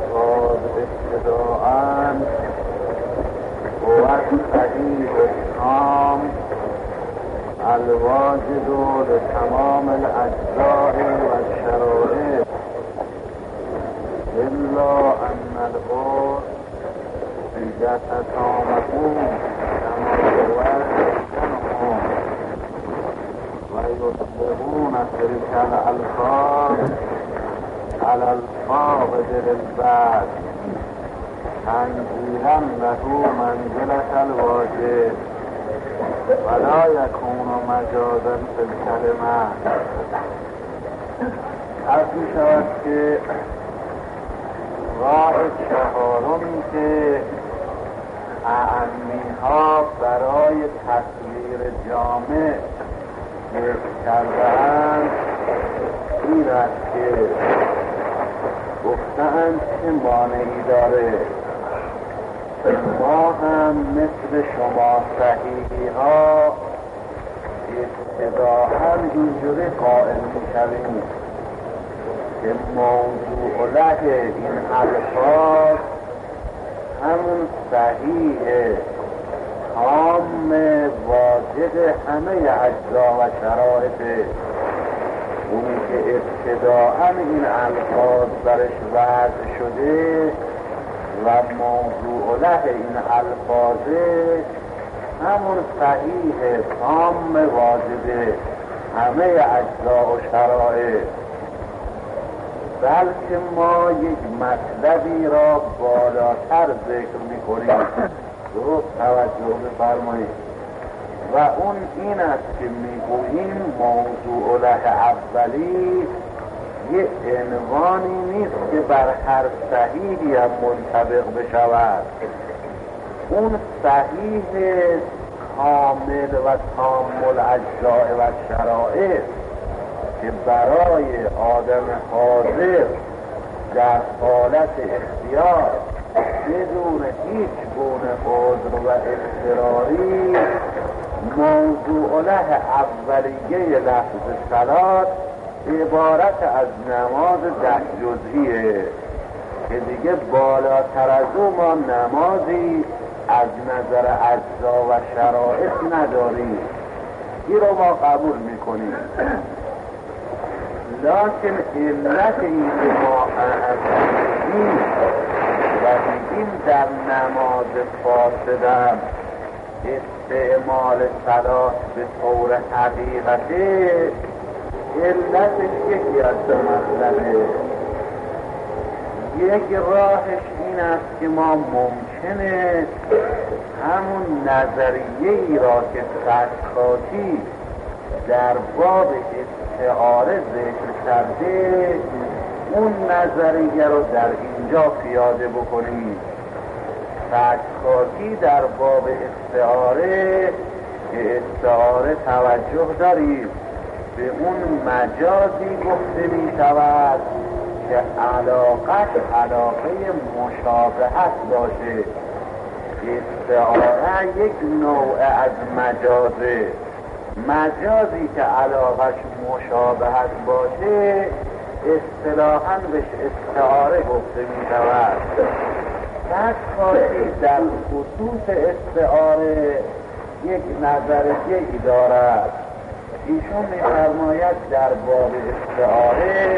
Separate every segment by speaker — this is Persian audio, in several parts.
Speaker 1: الفاظ ابتداءً هو صحیح التام الواجد لتمام الاجزاء والشرائع الا ان العرف عدة تامه كما هو سنهم ويطلقون تلك الالفاظ على الفاقد للبعض تنزيلا له منزلة الواجب ولا يكون مجازا في الكلمة. از می شود که راه چهارمی که اعمی ها برای تصویر جامع ذکر کرده‌اند این است که گفته‌اند که مانعی داره ما هم مثل شما صحیحی ها ابتداءً اینجوری قائل می‌شویم که موضوع له این الفاظ همون صحیح تام واجد همه اجزا و شرایط اونی که ابتداءً این الفاظ برش وضع شده و موضوع له این الفاظه همون صحیح تام واجد همه اجزا و شرایط، بلکه ما یک مطلبی را بالاتر ذکر میکنیم. درست توجه بفرمایید و اون این است که میگوییم موضوع له اولی یه عنوانی نیست که بر هر صحیحی هم منطبق بشود. اون صحیح کامل و تام الاجزاء و شرائط که برای آدم حاضر در حالت اختیار بدون هیچ گونه عذر و اضطراری موضوع له اولیه لفظ صلات عبارت از نماز 10 جزئیه که دیگه بالاتر از او ما نمازی از نظر اجزا و شرایط نداریم. این رو ما قبول میکنیم، لکن علت این که ما اعظیم و دیدیم در نماز فاسدم استعمال صلات به طور حقیقته، علتش یکی از دو مطلبه. یک راهش این است که ما ممکنه همون نظریه‌ای را که سکاتی در باب استعاره ذکر کرده اون نظریه رو در اینجا پیاده بکنیم. سکاتی در باب استعاره که استعاره توجه داریم به اون مجازی گفته می شود که علاقه مشابهت باشه. استعاره یک نوع از مجازه، مجازی که علاقش مشابهت باشه اصطلاحاً بهش استعاره گفته می شود. سکاتی در خصوص استعاره یک نظریه‌ای دارد. ایشون می‌فرماید در باب استعاره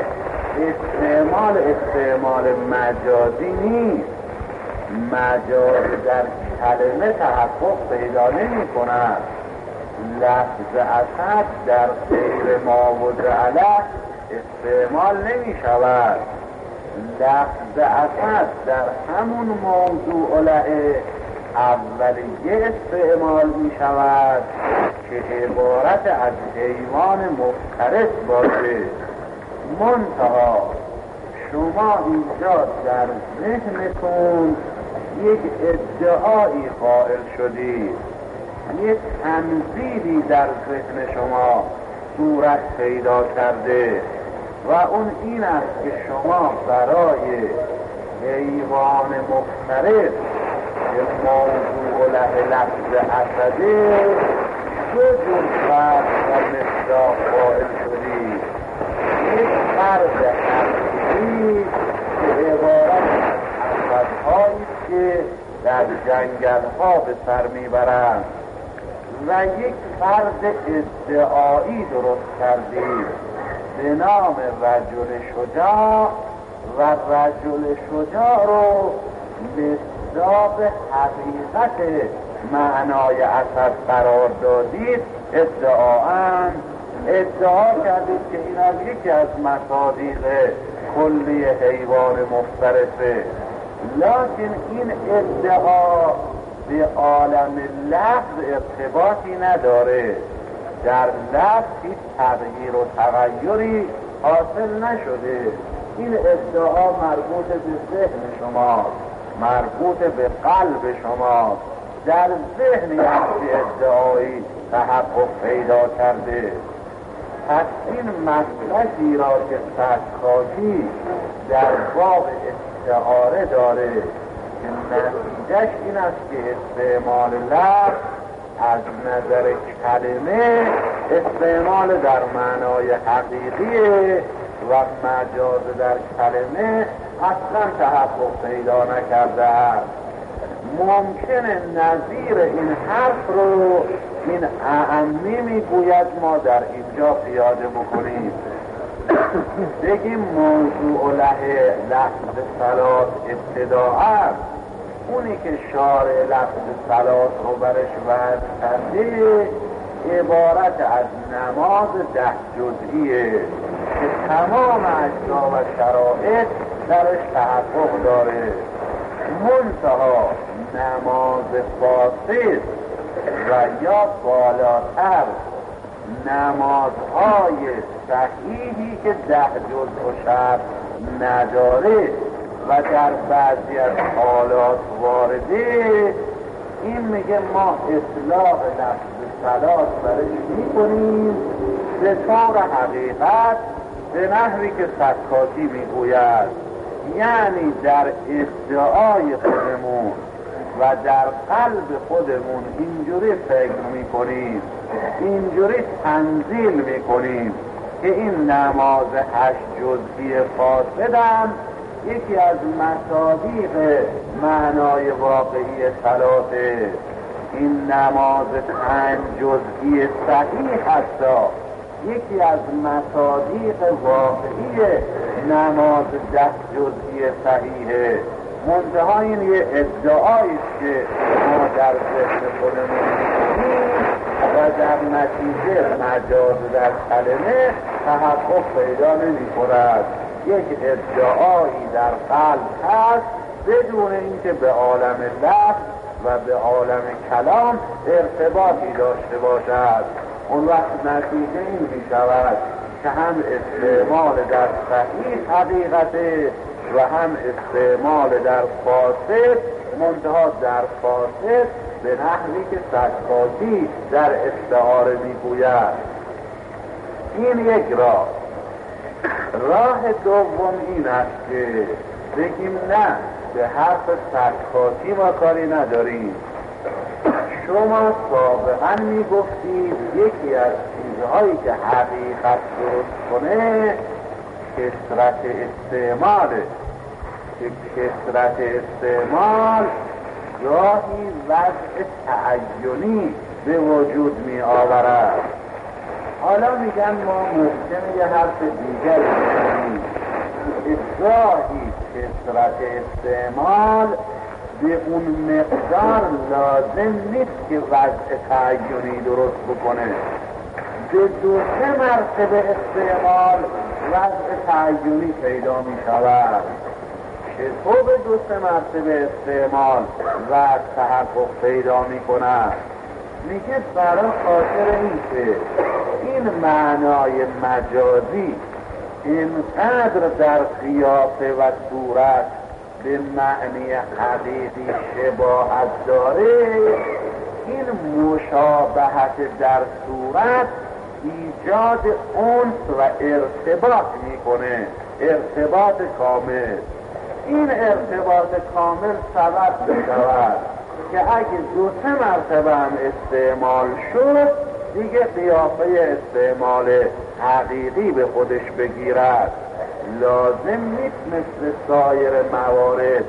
Speaker 1: استعمال مجازی نیست. مجاز در کلمه تحقق پیدا نمی کند. لفظ اسد در غیر ما وضع له استعمال نمی شود. لفظ اسد در همون موضوع له اولیه استعمال می شود که عبارت از حیوان مفترس باشه. منتها شما اینجا در ذهنتون یک ادعایی قائل شدید، یک تنزیلی در ذهن شما صورت پیدا کرده و اون این است که شما برای حیوان مفترس که موضوع له لفظ اسده دو جور فرد و مصداق قائل شدید. یک فرد حقیقی که عبارت از که در جنگل ها به سر میبرند و یک فرد ادعایی درست کردیم به نام رجل شجاع و رجل شجاع رو مصداق حقیقت معنای اسد قرار دادید. ادعا کردید که این از یکی از مصادیق کلی حیوان مفترسه، لکن این ادعا به عالم لفظ ارتباطی نداره. در لفظ هیچ تغییر و تغیری حاصل نشده. این ادعا مربوط به ذهن شما، مربوط به قلب شما. در ذهنی همچی ادعایی تحقق پیدا کرده. پس این مسلکی را که سکاتی در باب استعاره داره که نتیجهش این است که استعمال لفظ از نظر کلمه استعمال در معنای حقیقیه و مجاز در کلمه اصلا تحقق پیدا نکرده است. ممکنه نظیر این حرف رو این اعمی میگوید ما در اینجا پیاده بکنیم. بگیم موضوع لفظ صلات ابتداء، اونی که شارع لفظ صلات رو برش وضع کرده عبارت از نماز 10 جزئیه که تمام اجزا و شرایط درش تحقق داره. منتها نماز فاسد و یا بالاتر نمازهای صحیحی که 10 جزء و شرط نداره و در بعضی از حالات وارده، این میگه ما اطلاق لفظ صلات برش میکنیم به طور حقیقت به نحوی که سکاتی میگوید، یعنی در ادعای خودمون و در قلب خودمون اینجوری فکر میکنیم، اینجوری تنزیل میکنیم که این نماز 8 جزئی فاسدم یکی از مصادیق معنای واقعی صلاته. این نماز 5 جزئی صحیح هستا یکی از مصادیق واقعی نماز 10 جزئی صحیحه. منتها این یه ادعاییست که ما در ذهن خودمون میکنیم و در نتیجه مجاز در کلمه تحقق پیدا نمی‌کند. یک ادعایی در قلب هست بدون اینکه به عالم لفظ و به عالم کلام ارتباطی داشته باشد. اون وقت نتیجه این می‌شود که هم استعمال در صحیح حقیقته و هم استعمال در فاسد، منتها در فاسد به نحوی که سکاتی در استعاره میگوید. این یک راه دوم این است که بگیم نه، به حرف سکاتی ما کاری نداریم. شما سابقا میگفتید یکی از چیزهایی که حقیقت درست کنه کثرت استعماله، که کثرت استعمال گاهی وضع تعینی به وجود می آورد. حالا میگن ما ممکنه یه حرف دیگر بزنیم، گاهی کثرت استعمال به اون مقدار لازم نیست که وضع تعینی درست بکنه. به 2-3 مرتبه استعمال وضع تعینی پیدا می شود. چطور به 2-3 مرتبه استعمال وضع تحقق پیدا می کند؟ میگه برای خاطر این که این معنای مجازی اینقدر در قیافه و صورت به معنی حقیقی شباهت داره، این مشابهت در صورت ایجاد انس و ارتباط میکنه، ارتباط کامل. این ارتباط کامل سبب میشود که اگه 2-3 مرتبه هم استعمال شد دیگه قیافه استعمال حقیقی به خودش بگیرد. لازم نیست مثل سایر موارد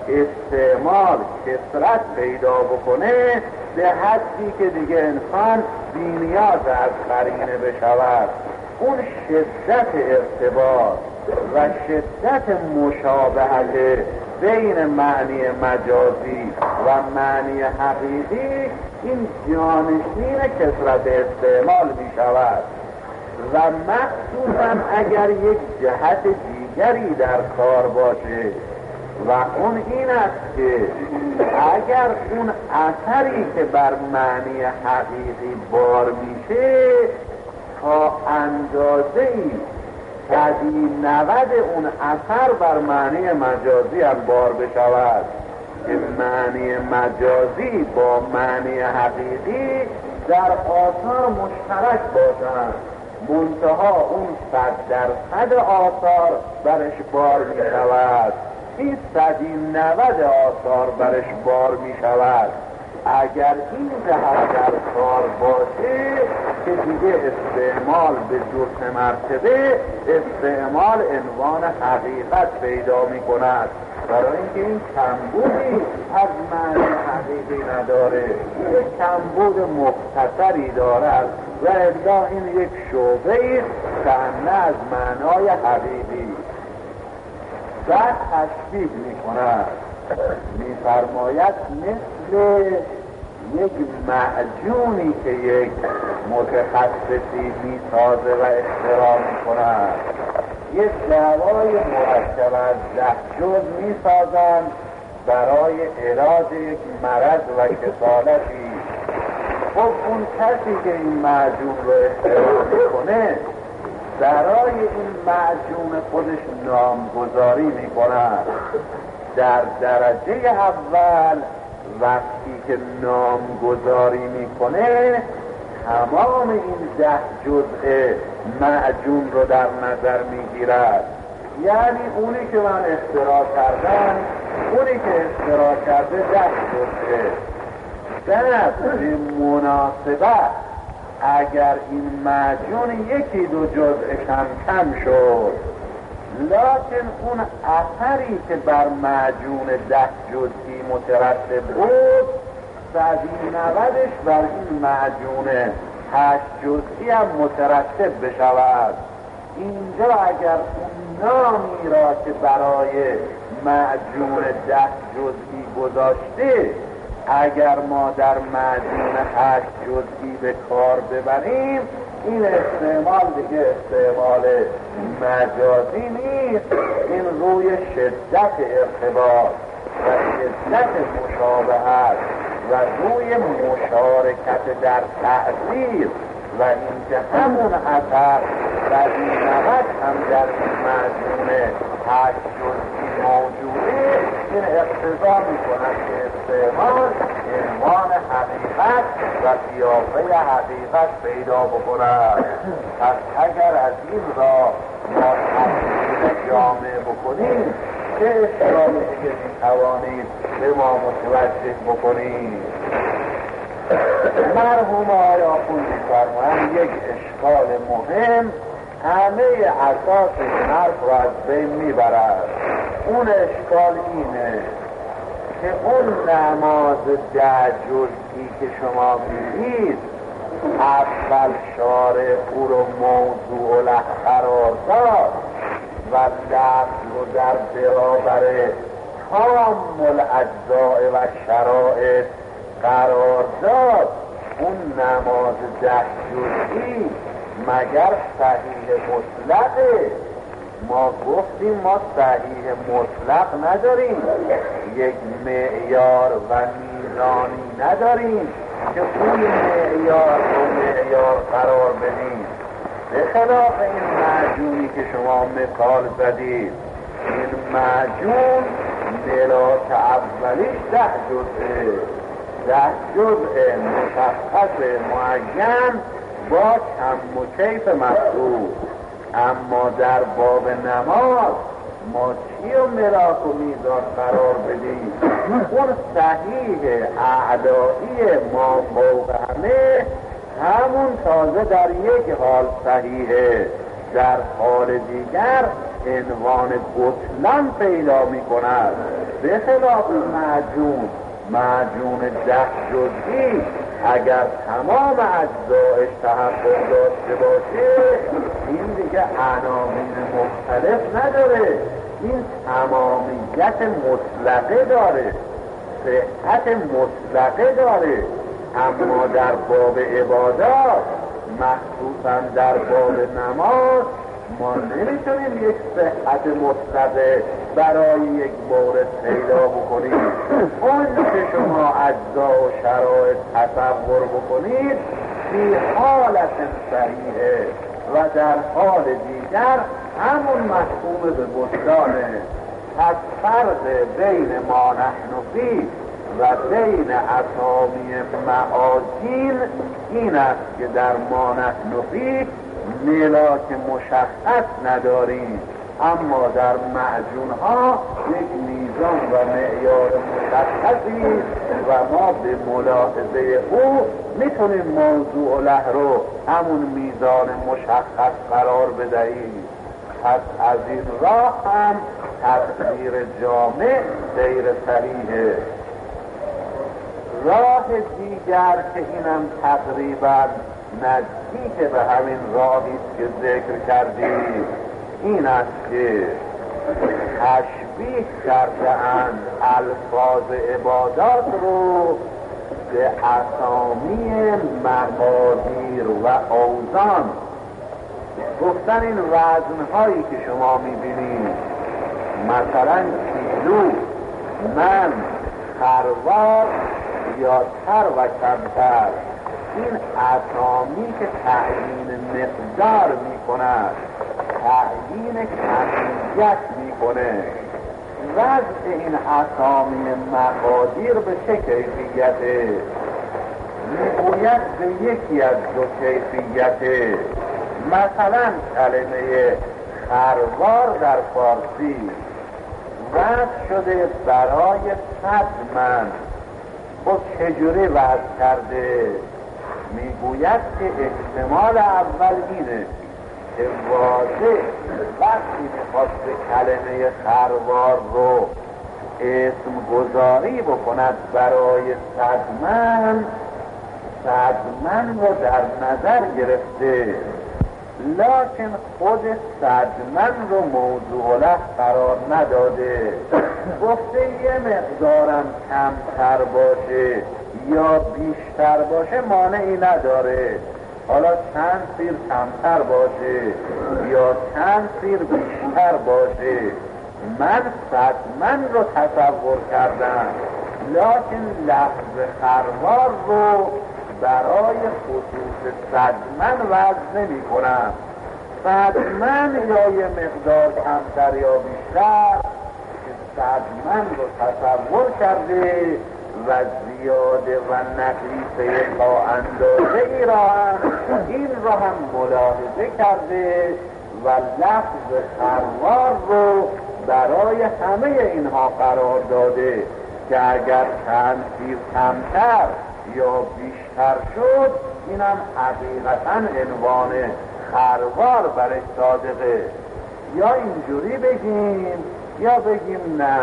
Speaker 1: استعمال کثرت پیدا بکنه به حدی که دیگه انسان بی‌نیاز از قرینه بشود، اون شدت ارتباط و شدت مشابهت بین معنی مجازی و معنی حقیقی این جانشین کثرت استعمال می شود و مخصوصا اگر یک جهت دیگری در کار باشه و اون این است که اگر اون اثری که بر معنی حقیقی بار میشه تا اندازه‌ای تدی 90 اون اثر بر معنی مجازی هم بار بشود که معنی مجازی با معنی حقیقی در آثار مشترک باشند، منتها اون 100% آثار برش بار می شود، این 190 آثار برش بار می شود. اگر این جهت در کار باشه که دیگه استعمال به 2 مرتبه استعمال عنوان حقیقت پیدا می کند، برای اینکه این کمبودی از معنی حقیقی نداره، یک کمبود مختصری دارد و الا این یک شعبه کنه از معنای حقیقی و تشبیه می کند. می فرماید مثل یک معجونی که یک متخصصی می سازه و اختراع می کند، یک دوای مرکب از 10 جز می سازند برای علاج یک مرض و کسالتی. خب اون کسی که این معجون رو اختراع می کنه برای این معجون خودش نامگذاری می کند. در درجه اول وقتی که نامگذاری میکنه تمام این 10 جزء معجون رو در نظر میگیرد، یعنی اونی که من اختراع کردم، اونی که اختراع کرده 10 جزء. بعد به مناسبت اگر این معجون 1-2 جزء کم شد، لکن اون اثری که بر معجون 10 جزئی مترتب بود 190ش بر این معجون 8 جزئی هم مترتب بشود. اینجا اگر اون نامی را که برای معجون 10 جزئی گذاشته اگر ما در معجون 8 جزئی به کار ببریم، این استعمال دیگه استعمال مجازی نیست، این روی شدت ارتباط و شدت مشابهت و روی مشارکت در تأثیر و اینکه همون اثر بدی 90 هم در این معجون 8 جزئی موجوده، این اقتضا می‌کند که استعمال عنوان حقیقت و قیافه حقیقت پیدا بکند. پس اگر از این را ما تفسیر جامع بکنیم چه اشکالی که می‌توانید به ما متوجه بکنید؟ مرحوم آقای آخوندی فرمایند یک اشکال مهم همه اساس این حرف را از بین میبرد. اون اشکال اینه که اون نماز 10 جزئی که شما میدید اول شارع او رو موضوع له قرار داد و لفظ رو در برابر تمام الاجزاء و شرایط قرار داد. اون نماز 10 جزئی مگر صحیح مطلقه؟ ما گفتیم ما صحیح مطلق نداریم، یک معیار و میزانی نداریم که اون معیار و معیار قرار بدیم. به خلاف این معجونی که شما مثال زدید، این معجون ملاک اولیش 10 جزءه، 10 جزء مشخص معین با کم و کیف محدود. اما در باب نماز ما چی و ملاک و میزان قرار بدیم؟ اون صحیح اعدایی ما فوق همه همون تازه در یک حال صحیحه، در حال دیگر
Speaker 2: عنوان بطلان پیدا می کند، به خلاف معجون 10 جزئی اگر تمام اجزایش تحقق داشته باشه این دیگه عناوین مختلف نداره، این تمامیت مطلقه داره، صحت مطلقه داره. اما در باب عبادات مخصوصا در باب نماز ما نمیتونیم یک صحت مطلقه برای یک مورد پیدا بکنیم. اون که شما اجزا و شرایط تصور بکنید فی حالت صحیحه و در حال دیگر همون مفهوم به بطلانه. پس فرق بین ما نحن فی و بین اسامی معاجین این است که در ما نحن فی ملاک مشخص نداریم، اما در معجون ها یک میزان و معیار مشخصی و ما به ملاحظه او میتونیم موضوع له رو همون میزان مشخص قرار بدهیم. پس از این راه هم تفسیر جامع غیر صحیحه. راه دیگر که اینم تقریبا نزدیک به همین راهی که ذکر کردیم این است که تشبیه کرده‌اند الفاظ عبادات رو به اسامی مقادیر و اوزان. گفتن این وزنهایی که شما میبینید مثلا کیلو، من، خروار یا تر و کمتر، این اسامی که تعیین مقدار میکند، تعیین کمیت میکنه. وضع این اسامی مقادیر به چه کیفیته؟ میگوید به یکی از دو کیفیته. مثلا کلمه خروار در فارسی وضع شده برای 100 من. خب چجوری وضع کرده؟ میگوید که احتمال اول اینه که واضح وقتی میخواست کلمه خروار رو اسم گذاری بکند برای 100 من، 100 من رو در نظر گرفته، لکن خود 100 من رو موضوع له قرار نداده. گفته یه مقدارم کمتر باشه یا بیشتر باشه مانعی نداره، حالا چند سیر کمتر باشه یا چند سیر بیشتر باشه، من 100 من رو تصور کردم، لکن لفظ خروار رو برای خصوص 100 من وضع نمی کنم. 100 من یا یه مقدار کمتر یا بیشتر که 100 من رو تصور کرده و زیاده و نقیصه تا اندازه ای را هم این را هم ملاحظه کرده و لفظ خروار رو برای همه اینها قرار داده که اگر چند سیر کمتر یا بیشتر شد اینم حقیقتا عنوان خروار برش صادقه. یا اینجوری بگیم یا بگیم نه،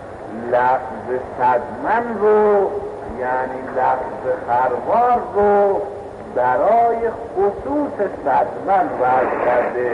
Speaker 2: لفظ 100 من رو یعنی لفظ خروار رو برای خصوص 100 من وضع کرده.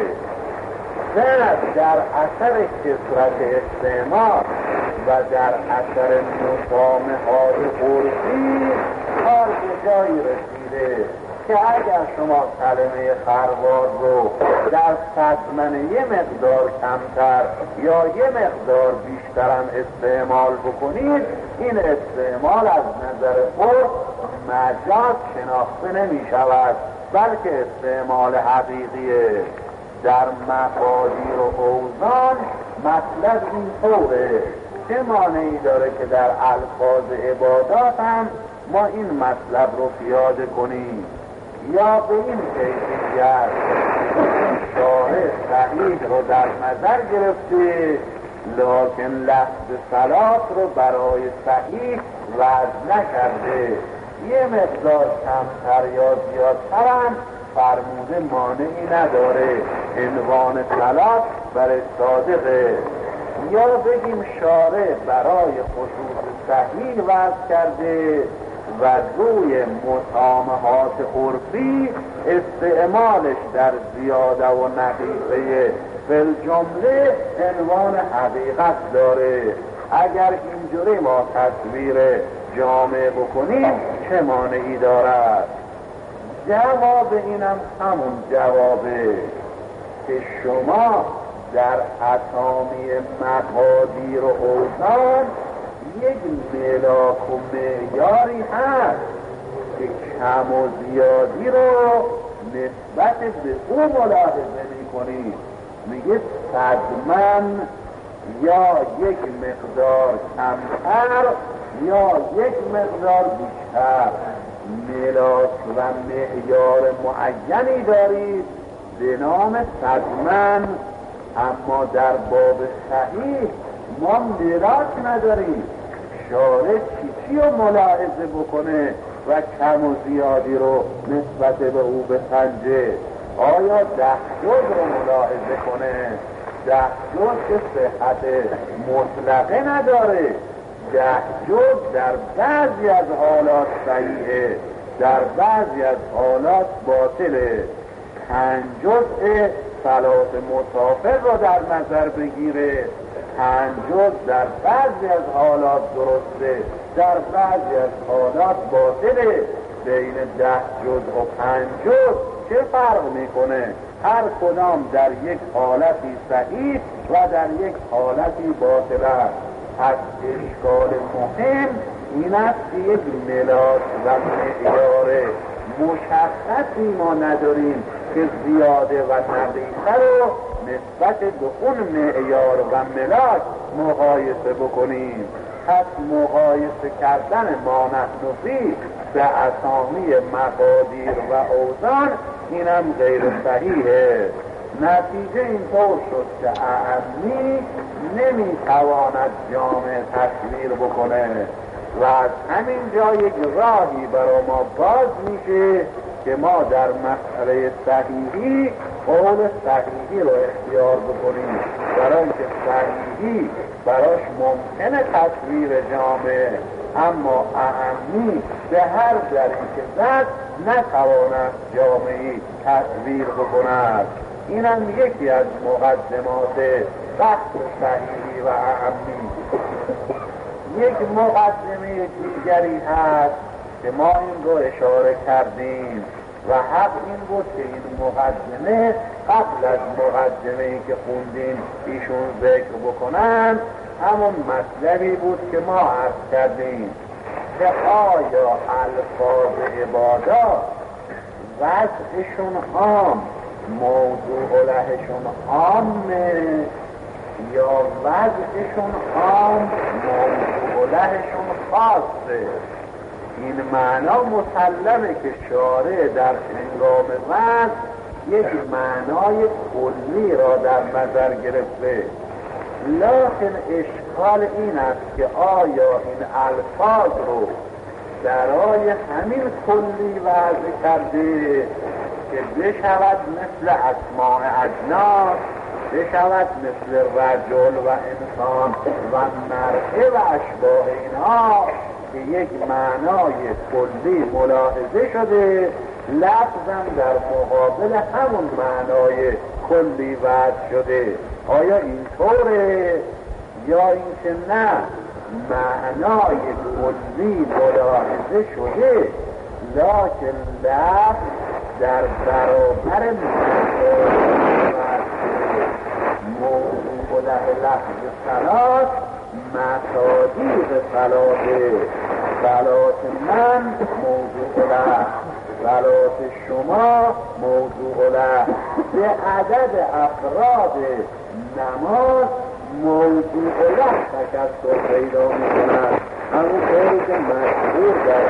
Speaker 2: در اثر کثرت استعمال و در اثر مسامحات عرفی کار به جایی رسیده که اگر شما کلمه خروار رو در 100 من یه مقدار کمتر یا یه مقدار بیشترم استعمال بکنید، این استعمال از نظر عرف مجاز شناخته نمی شود، بلکه استعمال حقیقیه. در مقادیر و اوزان مطلب این طوره. چه مانعی داره که در الفاظ عبادات هم ما این مطلب رو پیاده کنیم؟ یا به این کیفیت شارع صحیح رو در نظر گرفته لکن لفظ صلات رو برای صحیح وضع نکرده، یه مقدار کمتر یا زیادتر هم فرموده مانعی نداره، عنوان صلات برای صادقه. یا بگیم شارع برای خصوص صحیح وضع کرده و روی مطامحات عرفی استعمالش در زیاده و نقیصه فی‌الجمله عنوان حقیقت داره. اگر اینجوری ما تصویر جامع بکنیم چه مانعی دارد؟ جواب اینم همون جوابه که شما در اسامی مقادیر و اوزان یک ملاک و معیاری هست که کم و زیادی رو نسبت به او ملاحظه میکنید. میگه 100 من یا یک مقدار کمتر یا یک مقدار بیشتر، ملاک و معیار معینی دارید به نام 100 من. اما در باب صحیح ما ملاک نداریم. شارع چی رو ملاحظه بکنه و کم و زیادی رو نسبت به او بسنجه؟ آیا 10 جز رو ملاحظه کنه؟ 10 جز که صحت مطلقه نداره. 10 جز در بعضی از حالات صحیحه، در بعضی از حالات باطله. 5 جزء صلات مسافر رو در نظر بگیره، 5 جز در بعضی از حالات درسته، در بعضی از حالات باطله. بین 10 جز و 5 جز چه فرق میکنه؟ هر کدام در یک حالتی صحیح و در یک حالتی باطل است. از اشکال مهم این است که یک ملاک و معیار مشخصی ما نداریم که زیاده و نقیصه رو نسبت به اون معیار و ملاک مقایسه بکنیم. پس مقایسه کردن ما نحن فیه به اسامی مقادیر و اوزان اینم غیر صحیحه. نتیجه اینطور شد که اعمی نمیتواند جامع تصویر بکنه و از همین جا یک راهی برای ما باز میشه که ما در مسئله صحیحی قول صحیحی رو اختیار بکنیم، برای که صحیحی براش ممکنه تصویر جامع، اما اعمی به هر دری که زد نتواند جامعی تصویر بکند. اینم یکی از مقدمات بحث صحیحی و اعمی. یک مقدمه دیگری هست که ما این رو اشاره کردیم و حق این بود که این مقدمه قبل از مقدمه‌ای که خوندیم ایشون ذکر بکنن. همون مطلبی بود که ما عرض کردیم که آیا الفاظ عبادات وضعشون عام، موضوع لهشون عامه یا وضعشون عام، موضوع لهشون خاصه؟ این معنا مسلمه که شارع در هنگام وضع یک معنای کلی را در نظر گرفته، لکن اشکال این است که آیا این الفاظ رو برای همین کلی وضع کرده که بشود مثل اسماء اجناس، بشود مثل رجل و انسان و مرء و اشباه اینها که یک معنای کلی ملاحظه شده، لفظاً در مقابل همون معنای کلی وضع شده؟ آیا اینطوره یا اینکه نه معنای کلی ملاحظه شده لکن لفظ در برابر موضوع له لفظ صلات مصادیق صلاته؟ صلات من موضوع له، صلات شما موضوع له، به عدد افراد نماز موضوع له تکثر پیدا می‌کند. همون طوری که مشهور در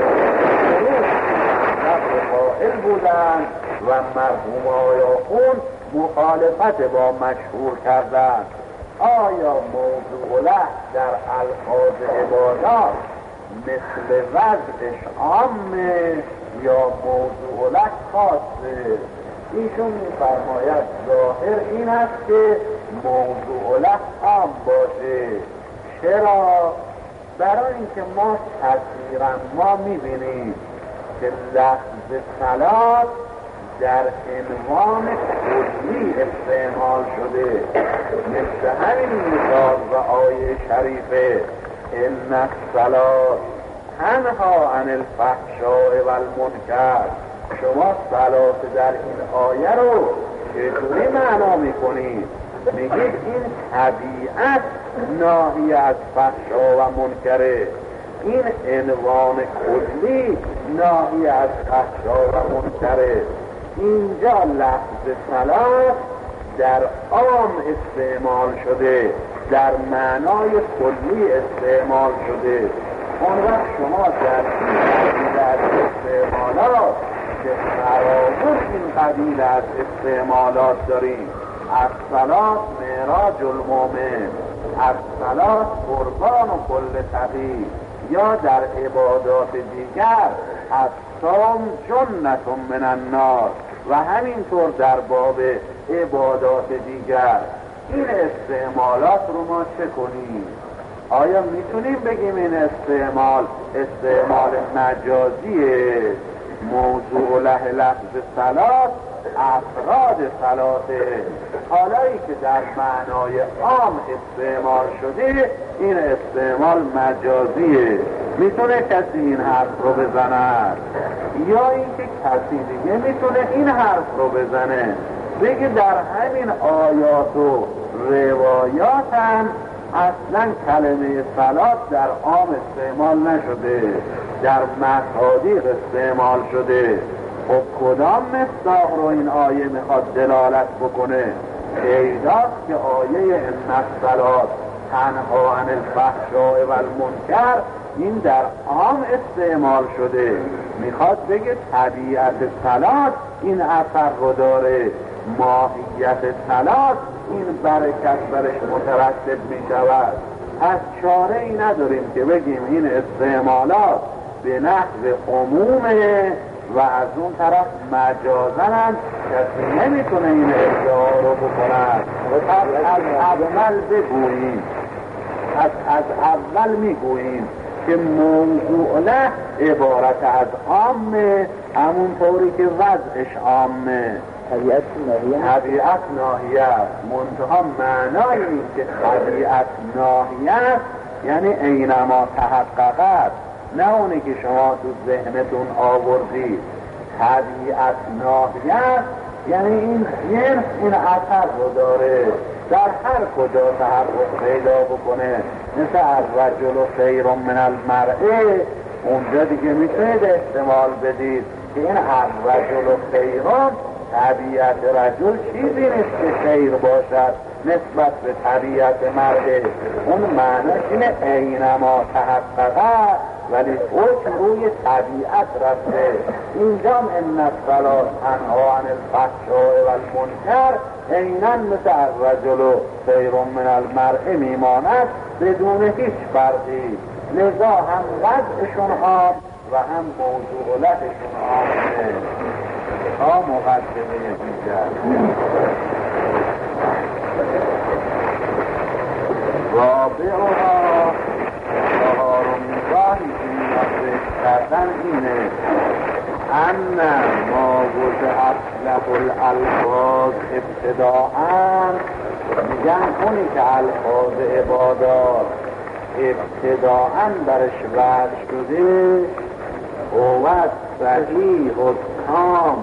Speaker 2: نقل قائل بودند و مرحوم آقای آخوند مخالفت با مشهور کردند. آیا موضوع له در الفاظ عبادات مثل وضعش عامه یا موضوع له خاصه. ایشون میفرماید ظاهر این است که موضوع له عام باشه. چرا؟ برای اینکه ما کثیرا ما میبینیم که لفظ صلات در عنوان کلی استعمال شده، مثل همین مثال و آیه شریفه ان الصلاة تنها عن الفحشاء و المنکر. شما صلات در این آیه رو چطوری معنا میکنید؟ میگید این طبیعت ناهی از فحشا و منکره، این عنوان کلی ناهی از فحشا و منکره. اینجا لفظ صلات در عام استعمال شده، در معنای کلی استعمال شده. اون وقت شما در این قبیل از استعمالات که فراموش این قبیل از استعمالات داریم. الصلاة معراج المؤمن، الصلاة قربان کل تقی، یا در عبادات دیگر الصوم جنة من النار، و همینطور در باب عبادات دیگر. این استعمالات رو ما چه کنیم؟ آیا میتونیم بگیم این استعمال مجازیه؟ موضوع له لفظ صلات افراد صلاته، حالایی که در معنای عام استعمال شده این استعمال مجازیه. میتونه کسی این حرف رو بزند، یا اینکه کسی دیگه میتونه این حرف رو بزنه بگه در همین آیات و روایات هم اصلا کلمه صلات در عام استعمال نشده، در مصادیق استعمال شده. خب کدام مصداق رو این آیه میخواد دلالت بکنه؟ پیداست که آیه ان الصلاة تنها عن الفحشاء و المنکر این در عام استعمال شده. میخواد بگه طبیعت صلات این اثر رو داره، ماهیت صلات این برکت برش مترتب میشود. از چاره ای نداریم که بگیم این استعمالات به نحو عمومه و از اون طرف مجازن هم کسی نمیتونه این ادعا رو بکنن. از اول بگوییم، از اول میگوییم که موضوع له عبارت از عامه، همونطوری که وضعش عامه. طبیعت ناهیه است، منتها معنای این که طبیعت ناهیه است یعنی اینما تحققت، نه اونی که شما تو ذهنتون آوردید. طبیعت ناهیه است یعنی این جنس این اثر رو داره، در هر کجا تحقق پیدا بکنه. مثل الرجل خیر من المرء، اونجا دیگه میتونید احتمال بدید که این الرجل خیران طبیعت رجل چیزی نیست که خیر باشد نسبت به طبیعت مرده. اون معنیش اینه اینما تحققه، ولی حکم روی طبیعت رفته. اینجا ان الصلاة تنها عن الفحشاء و المنکر عیناً مثل الرجل خیر من المرء میماند بدون هیچ فرقی. لذا هم وضعشون عام و هم موضوع لهشون عامه. تا مقدمه دیگر رابعها، چهارمین راهی که میاد کردن اینه ان ما وضع له الالفاظ ابتداءً، میگن اونی که الفاظ عبادات ابتداءً برش وضع شده هو صحیح و تام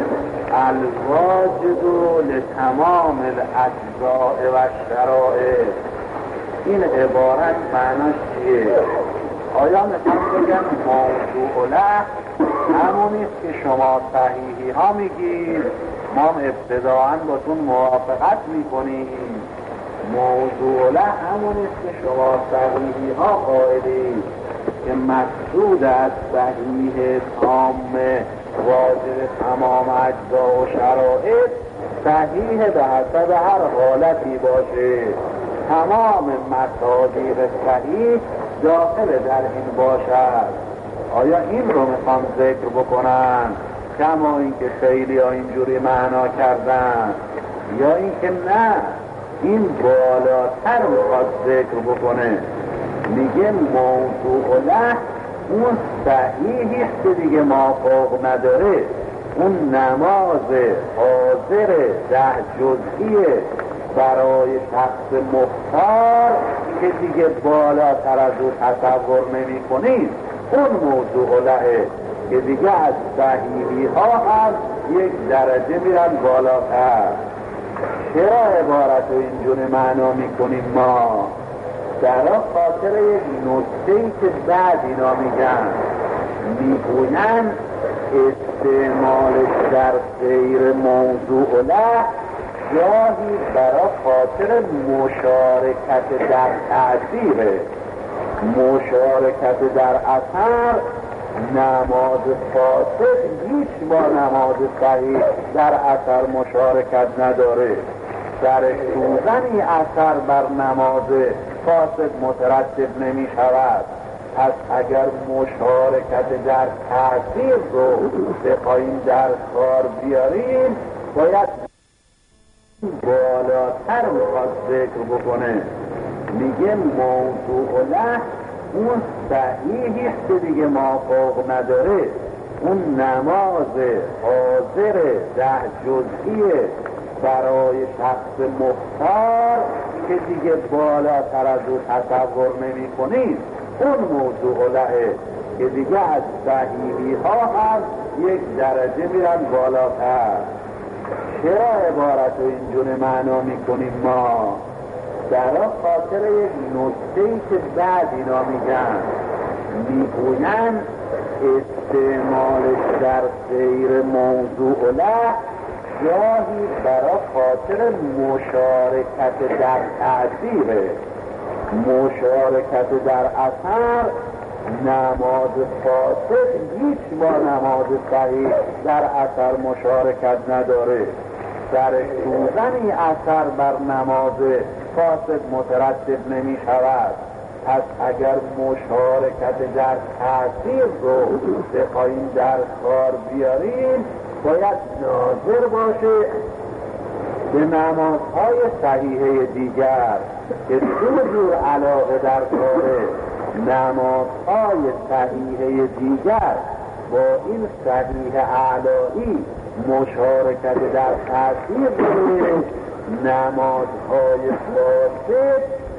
Speaker 2: الواجد لتمام الاجزاء و شرائع. این عبارت معناش چیه؟ آیا میخوام بگم موضوع له همونیست که شما صحیحی ها میگید، ما ابتداعا باتون موافقت میکنیم؟ موضوع له همونیست که شما صحیحی ها قائلید که مقصود از صحیح تام واجب تمام اجزا و شرائط صحیح به حسب هر حالتی باشه. تمام مصادیق صحیح داخل در این باشد. آیا این رو میخوام ذکر بکنن کما اینکه خیلی ها اینجوری معنا کردن، یا اینکه نه این بالاتر میخواد ذکر بکنه؟ میگه موضوع له اون صحیحی که دیگه مافوق نداره، اون نماز حاضر 10 جزئی برای شخص مختار که دیگه بالاتر از او تصور نمی کنید، اون موضوع لهه که دیگه از صحیحی ها هم یک درجه میرن بالاتر. چرا عبارت رو اینجور معنا میکنیم ما؟ در خاطر یک نکته‌ای که بعد اینا میگوین استعمالش در غیر موضوع له گاهی برای خاطر مشارکت در تأثیره. مشارکت در اثر نماز فاسد هیچ با نماز صحیح در اثر مشارکت نداره. در سوزنی اثر بر نماز فاسد مترتب نمی شود. پس اگر مشارکت در تأثیر رو بخواهیم در کار بیاریم، باید بالاتر میخواد ذکر بکنه. میگه موضوع له اون صحیحی که دیگه مافوق نداره، اون نماز حاضر 10 جزئی برای شخص مختار که دیگه بالاتر از او تصور نمی کنید، اون موضوع لهه که دیگه از صحیحی ها هم یک درجه میرن بالاتر. چرا عبارت رو اینجور معنا میکنیم ما؟ در خاطر یک نکته‌ای که بعد اینا میگوین استعمالش در غیر موضوع له گاهی برای خاطر مشارکت در تأثیره. مشارکت در اثر نماز فاسد هیچ با نماز صحیح در اثر مشارکت نداره. در سوزنی اثر بر نماز فاسد مترتب نمی شود. پس اگر مشارکت در تأثیر رو بخواهیم در کار بیاریم، باید ناظر باشه به نمازهای صحیحه دیگر که دو جور علاقه در کاره. نمازهای صحیحه دیگر با این صحیح اعلایی مشارکت در تأثیر داره، نمازهای فاسد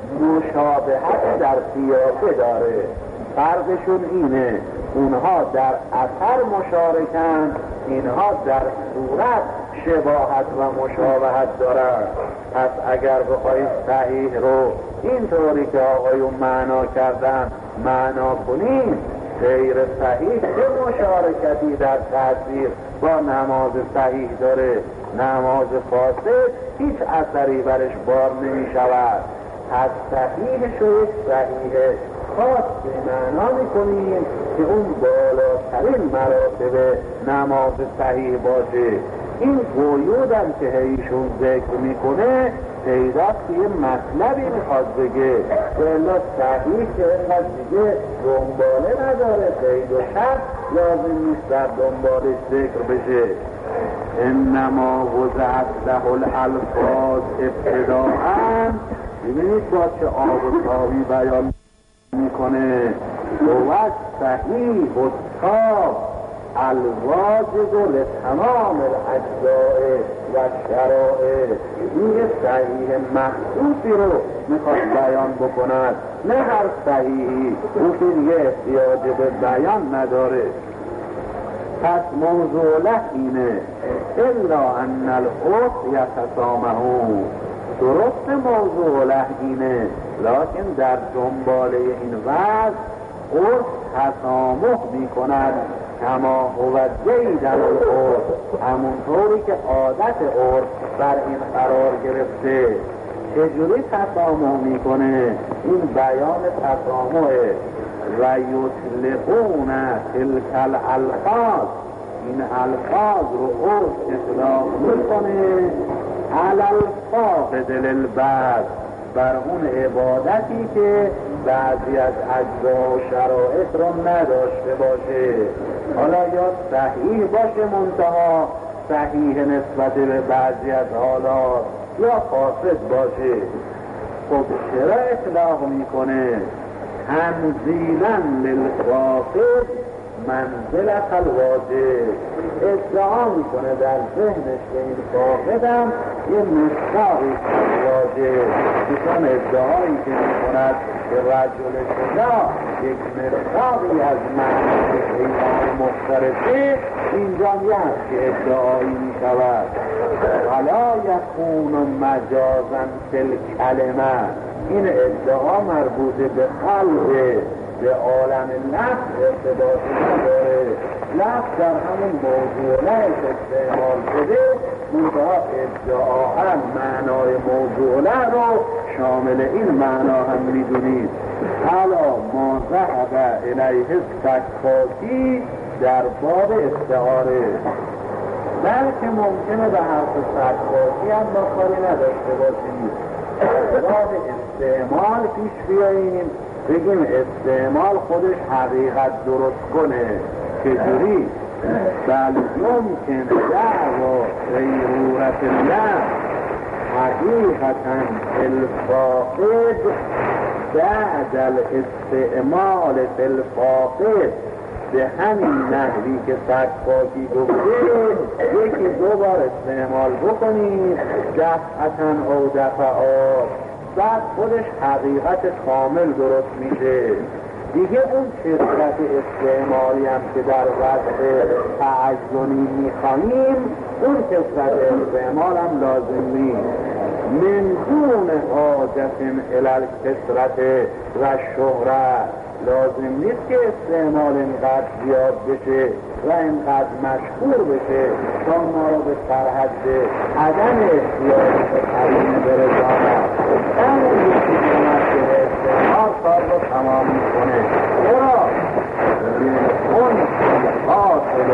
Speaker 2: مشابهت در قیافه داره. فرقشون اینه، اونها در اثر مشارکن، اینها در صورت شباهت و مشابهت دارن. پس اگر بخواهید صحیح رو اینطوری که آقایون معنا کردن معنا کنیم، غیر صحیح چه مشارکتی در تأثیر با نماز صحیح داره؟ نماز فاسد هیچ اثری برش بار نمی شود. پس صحیحش رو یک صحیح خاص معنا میکنیم که اون بالاترین مراتب نماز صحیح باشه. این قیودم که ایشون ذکر میکنه پیداست که یه مطلبی میخواد بگه، بلا صحیح که اینقدر دیگه دنباله نداره، قید و شرط لازم نیست در دنبالش ذکر بشه. انما وضعت له الالفاظ ابتداءً. ببینید با چه آب و تابی بیان میکنه. بود صحیح و تاب الواجب لتمام الاجزاء و شرائع. این صحیح مخصوصی رو میخواد بیان بکند، نه هر صحیحی، اون که دیگه احتیاج به بیان نداره. پس موضوع له اینه الا ان العرف یتسامحون. درست موضوع له اینه، لیکن در دنباله این وضع عرف تسامح میکند کما هو جیدن العرف، همونطوری که عادت عرف بر این قرار گرفته. چجوری تسامح میکنه؟ این بیان تسامحه. و یطلقون تلک الالفاظ، این الفاظ رو عرف اطلاق میکنه علی الفاقد للبعض، بر اون عبادتی که بعضی از اجزا و شرایط رو نداشته باشه، حالا یا صحیح باشه منتها صحیح نسبت به بعضی از حالات، یا فاسد باشه. خب چرا اطلاق میکنه؟ تنزیلا للفاقد منزلت الواجب. ادعا میکنه در ذهنش که این فاقدم یه مصداقی واجب، چون ادعایی که میکند که رجل شجاع یک مصداقی از معنی حیوان مختلفه، اینجا هست که ادعایی میشود. ولا یکون مجازا فی الکلمه، این ادعا مربوط به خلق به عالم لفظ ارتباطی نداره. لفظ در همون موضوع لفظ استعمال شده، منتها ادعاها معنای موضوع رو شامل این معنا هم میدونید. حالا ما ذهب الیه سکاتی در باب استعاره، بلکه ممکنه به حرف سکاتی هم ما کاری نداشته باشیم، باب استعمال پیش بیاییم، بگیم استعمال خودش حقیقت درست کنه. چجوری؟ بل یمکن دعوا غیرورت الله حقیقتا الفاقد بعد الاستعمال فی الفاقد، به همین نحوی که سکاتی گفته یکی دو بار استعمال بکنید دفعتا او دفعات، بعد خودش حقیقت کامل درست میشه. دیگه اون کثرت استعمالی هم که در وقت تعجنی میخوانیم، اون کثرت استعمال هم لازم نیست. من دون حاجت الی کثرت و شهرت، لازم نیست که استعمال اینقدر زیاد بشه و اینقدر مشهور بشه تا ما رو به سرحد عدم احتیاج به قرینه برساند. همون یکی که استعمال کار رو تمام میکنه. چرا؟ اون حاصل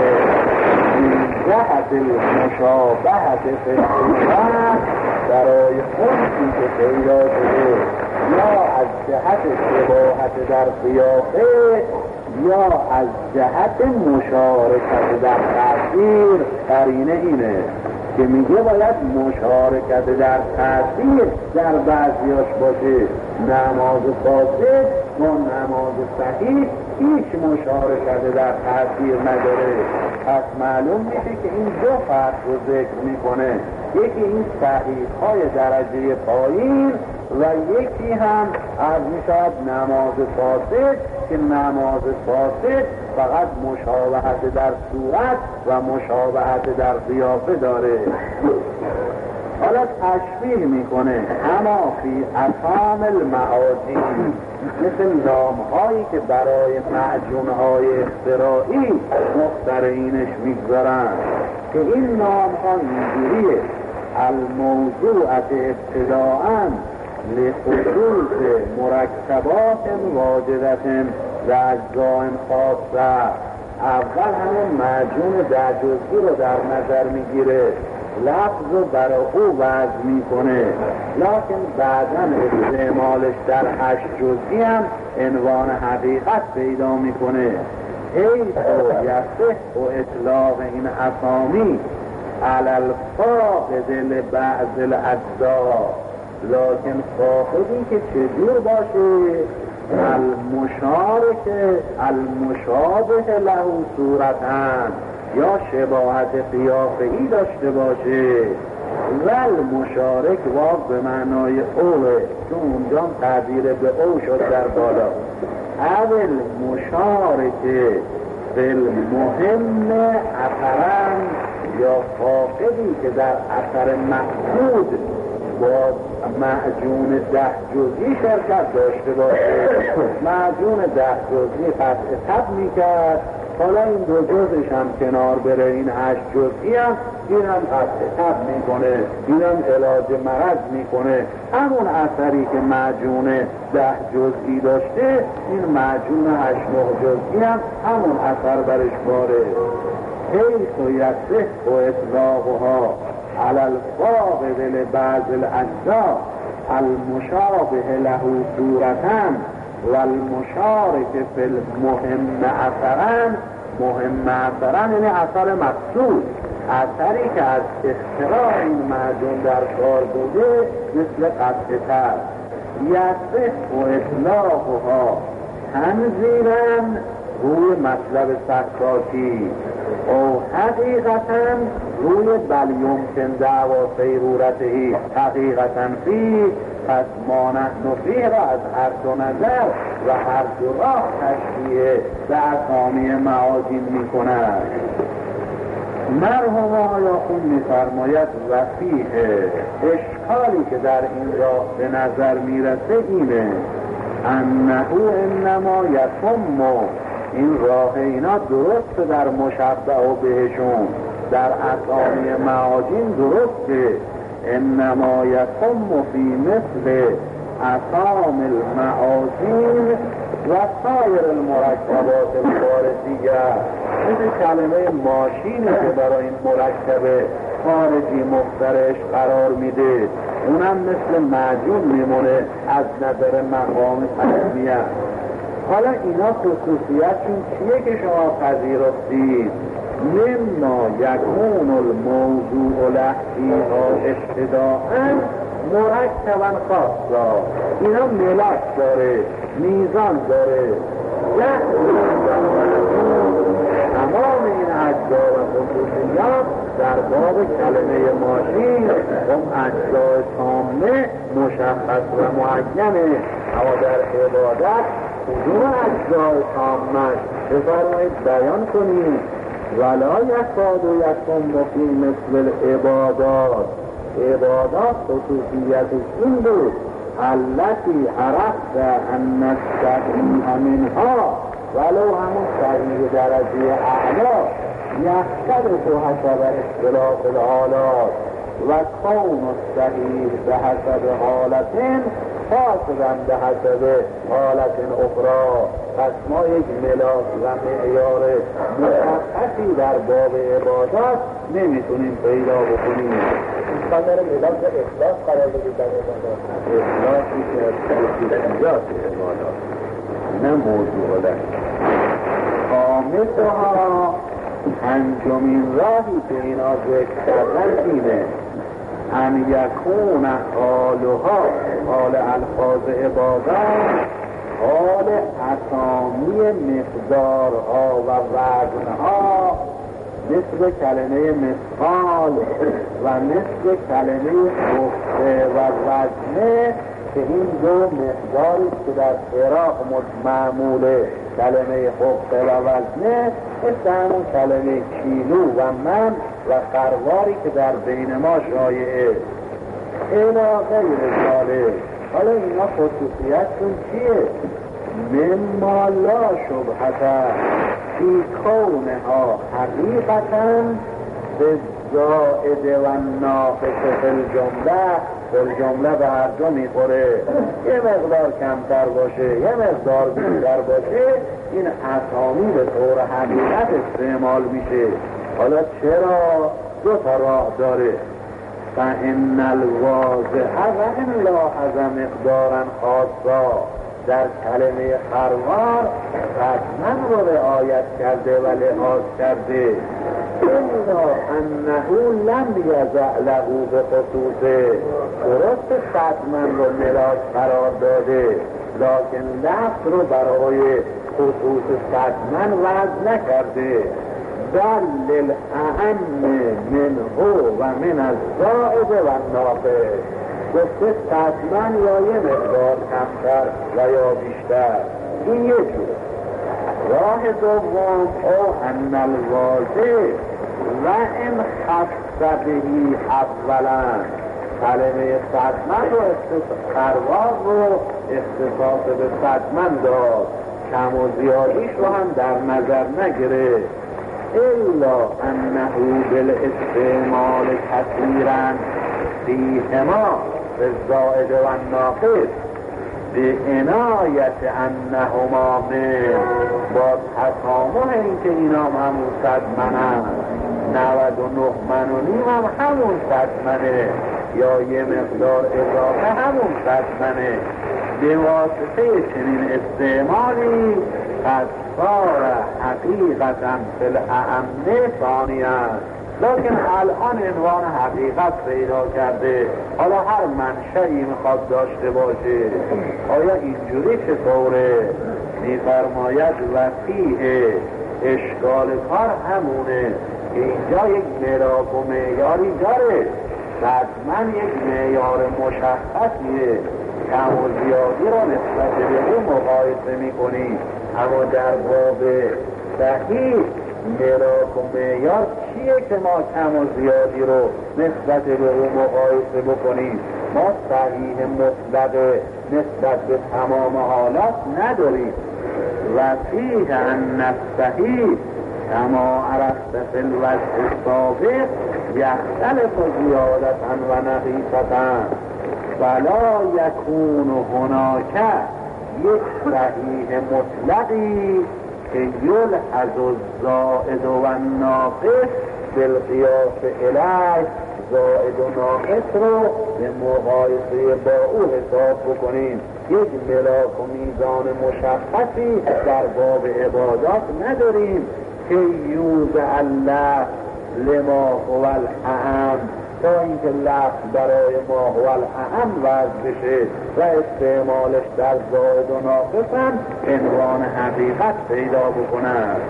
Speaker 2: جهت مشابهت فکرت برای اون که پیدا شده، یا از جهت شباهت در قیافه یا از جهت مشارکت در تأثیر. قرینه اینه که میگه باید مشارکت در تأثیر در بعضیاش باشه. نماز فاسد با نماز صحیح هیچ مشارکت در تأثیر نداره. پس معلوم میشه که این دو فرق رو ذکر میکنه، یکی این صحیح های درجه پایین و یکی هم از میشود نماز فاسد که نماز فاسد فقط مشابهت در صورت و مشابهت در قیافه داره. حالا تشبیه میکنه اما فی اسام المعادی، مثل نامهایی که برای معجونهای اختراعی مخترعینش میگذارن که این نامها اینجوریه: الموضوعت ابتداءً لخصوص مرکبات واجدت و اجزاء خاصه. اول همون معجون ده جزئی رو در نظر میگیره، لفظ رو برای او وضع میکنه، لکن بعداً استعمالش در 8 جزئی هم عنوان حقیقت پیدا میکنه. حیث و یصح و اطلاق این اسامی علی الفاقد لبعض الاجزاء، لکن فاقدی که چجور باشه؟ المشابه له صورتن، یا شباهت قیافه‌ای داشته باشه. ول مشارک واقع به معنای اوه، چون اونجا تعبیر به او شد در بالا. اول مشارک بالمهم اثرن، یا فاقدی که در اثر مقصود با معجون 10 جزئی شرکت داشته باشه. معجون 10 جزئی قطع تب میکرد، حالا این 2 جزش هم کنار بره، این 8 جزئی هم این هم قطع تب میکنه، این هم علاج مرض میکنه. همون اثری که معجون 10 جزئی داشته، این معجون 8-9 جزئی هم همون اثر برش باره. حیث و یصح و اطلاقها علی الفاقد لبعض الاجزاء المشابه له صورتن و المشارک فی المهم اثرن، مهم اثرن یعنی اثر مقصود، اثری که از اختراع این معجون در کار بوده، مثل قطع تر یصف و اطلاقها تنظیرن روی مطلب سکاتی او حقیقتا روی بل یمکن دعوا سیرورتهی حقیقتا فی، پس ما نحن فیه را از هر دو نظر و هر دو راه تشبیه به اسامی معاجین می کند. مرحوم آیاخون می فرماید و فیه، اشکالی که در این راه به نظر می رسه اینه انهو انما یتم، این راه اینا درست در مشبه و بهشون در اسامی معاجین درسته، انما یتم فی مثل اسام المعاجین و سایر المرکبات الخارجیه، مثل کلمه ماشینی که برای این مرکب خارجی مخترش قرار میده، اونم مثل معجون میمونه از نظر مقام تسمیه. حالا اینا خصوصیتشون چیه که شما پذیرفتید؟ مما یکون الموضوع له فیها ابتداءً مرکباً خاصا، اینا ملک داره، میزان داره، تمام این اجزا و خصوصیات در باب کلمه ماشین اون اجزای تامه مشخص و معینه، اما در عبادت کدوم اجزای تامه بفرمایید بیان کنید. ولا یکاد یتم فی مثل العبادات، عبادات خصوصیتش این بود التی عرفت ان الصحیح منها، ولو همون صحیح درجه اعلا یختلف حسب اختلاف الحالات و کون الصحیح به حسب حالت فاسدن به حسب حالت اخرى. پس ما یک ملاک و معیار مشخصی در باب عبادات نمیتونیم پیدا بکنیم.
Speaker 1: امکان داره ملاک و اخلاص قرار بدید در عبادات،
Speaker 2: اخلاصی که از خصوصیات عبادات نه موضوع لک. خامسها، پنجمین راهی که اینا ذکر کردن اینه ان یکون حالها، حال الفاظ عبادات، حال اسامی مقدارها و وزنها، مثل کلمه مثقال و مثل کلمه خفه و وزنه، که این دو مقداری که در عراق معموله، کلمه خفه و وزنه، مثل همون کلمه کیلو و من و قرواری که در بین ما شایعه. اینا غیر ذالک. حالا اینا خصوصیتشون چیه؟ مما لا شبهة فی کونها حقیقتا به زائد و ناقص فی الجمله، فی الجمله به هر جا میخوره، یه مقدار کمتر باشه یه مقدار بیشتر باشه، این اسامی به طور حقیقت استعمال میشه. حالا چرا؟ دو تا راه داره. فإن الواضح و ان لاحظ مقدارا خاصا، در کلمه خروار حتما رو رعایت کرده و لحاظ کرده، الا انه لم یضع له به خصوصه، درست حتما رو ملاک قرار داده، لکن لفظ رو برای خصوص حتما وضع نکرده. بل للأهم منه و من الزائد و الناقص، گفته حتما یا یه مقدار کمتر و یا بیشتر. این یه جور. راه دوم او ان الواضح و ان خص بهی اولا، کلمه صدمن رو خروار رو اختصاص به صدمن داد، کم و زیادیش رو هم در نظر نگرفت. الا انه بالاستعمال کثیرا فیهما بالزائد و الناقص به عنایت انهما من، با تسامح این که اینا همون 100 منن، 99 من و نیم هم همون 100 منه، یا یه مقدار اضافه همون 100 منه، به واسطه چنین استعمالی قد صار حقیقتا فی الاعمه ثانی است، لیکن الان عنوان حقیقت پیدا کرده. حالا هر منشئی میخواد داشته باشه. آیا اینجوری چطوره؟ میفرماید و فیه اشکال کار همونه که اینجا یک ملاک و معیاری داره، حتما یک معیار مشخصیه، کم و زیادی را نسبت به او مقایسه میکنی، اما در باب صحیح ملاک و معیار چیه که ما کم و زیادی رو نسبت به او مقایسه بکنیم؟ ما صحیح مطلق نسبت به تمام حالات نداریم. و فیه ان الصحیح کما عرفت فی الوجه السابق یختلف زیادتا و نقیصتا فلا یکون هناک یک صحیح مطلقی که یلحظ الزائد و الناقص بالقیاس الیه، زائد و ناقص رو به مقایسه با او حساب بکنیم. یک ملاک و میزان مشخصی در باب عبادات نداریم که یوزع الله لما هو الاهم، تا اینکه لفظ برای ما هو الاهم وضع بشه و استعمالش در زائد و ناقص هم عنوان حقیقت پیدا بکند.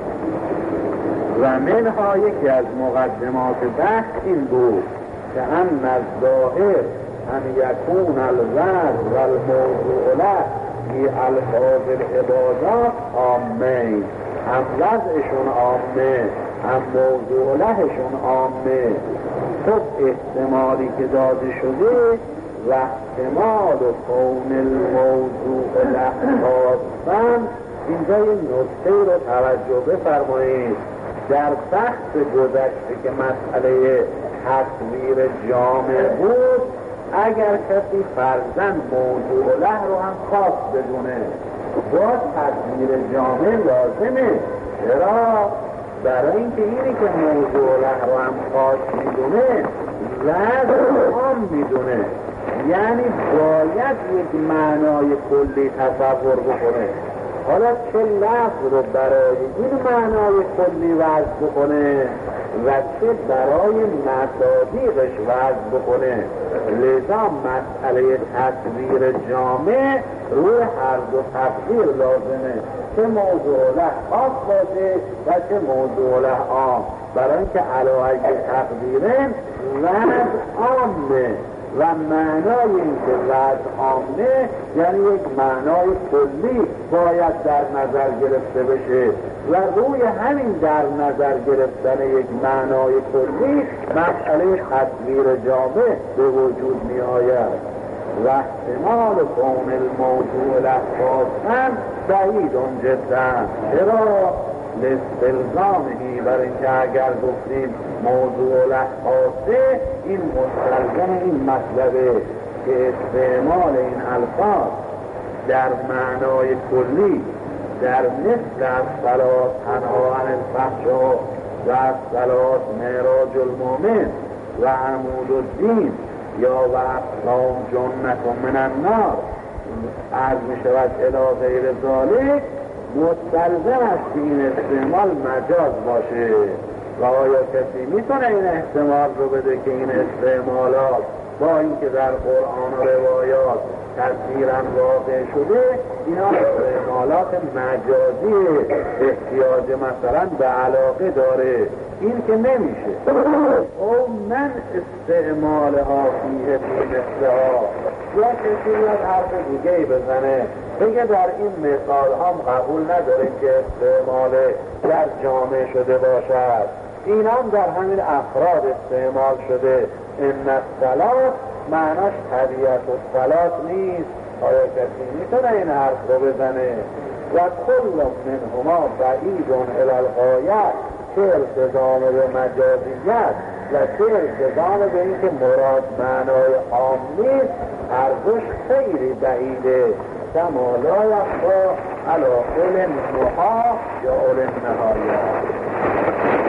Speaker 2: و منها یکی از مقدمات بحث این بود که ان الظاهر ان یکون الوضع و الموضوع له فی الفاظ العبادات عامه، هم وضعشون عامه هم موضوع لهشون عامه. خب احتمالی که داده شده و احتمال کون الموضوع له خاصاً، اینجا یه نکته رو توجه بفرمایید. در بحث گذشته که مسئله تصویر جامع بود، اگر کسی فرضاً موضوع له رو هم خاص بدونه، با تصویر جامع لازمه. چرا؟ برای اینکه اینی که موضوع له رو هم خاص میدونه وضع عام میدونه، یعنی باید یک معنای کلی تصور بکنه. حالا چه لفظ رو برای این معنای کلی وضع بکنه و چه برای مصادیقش وضع بکنه. لذا مسئله تصویر جامع روی هر دو تقدیر لازمه، چه موضوع له خاص باشه و چه موضوع له عام، برای اینکه علاوه تقدیرن وضع عامه و معنای این که وضع عامه یعنی یک معنای کلی باید در نظر گرفته بشه و روی همین در نظر گرفتن یک معنای کلی مسئله تصویر جامع به وجود می آید. و احتمال کون الموضوع له خاصاً بعید جدا. چرا؟ لاستلزامه، برای اینکه اگر گفتیم موضوع له خاصه، این مستلزم این مطلبه که استعمال این الفاظ در معنای کلی در مثل الصلاة تنها عن الفحشاء و الصلاة معراج المؤمن و عمود الدین یا و اقسام جنت من النار عرض می شود الی غیر ذالک، مستلزم است که این استعمال مجاز باشه. و آیا کسی میتونه این احتمال رو بده که این استعمالات با اینکه در قرآن و روایات تصویرا واقع شده، اینا استعمالات مجازی احتیاج مثلا به علاقه داره؟ این که نمیشه. او من استعمالها فیه فی مثلها، یا کسی یاد حرف دیگه بزنه بگه در این مثال هم قبول نداریم که استعمال در جامعه شده باشد، این هم در همین افراد استعمال شده. ان الصلاة معناش طبیعت الصلاة نیست. آیا کسی میتونه این حرف رو بزنه؟ و کل منهما بعید الی الغایه، چه التزام به مجازیت و چه التزام به اینکه مراد معنای عام نیست، هر دوش خیلی بعیده. کما لا یخفی علی قول النحاة یا قول النهایات.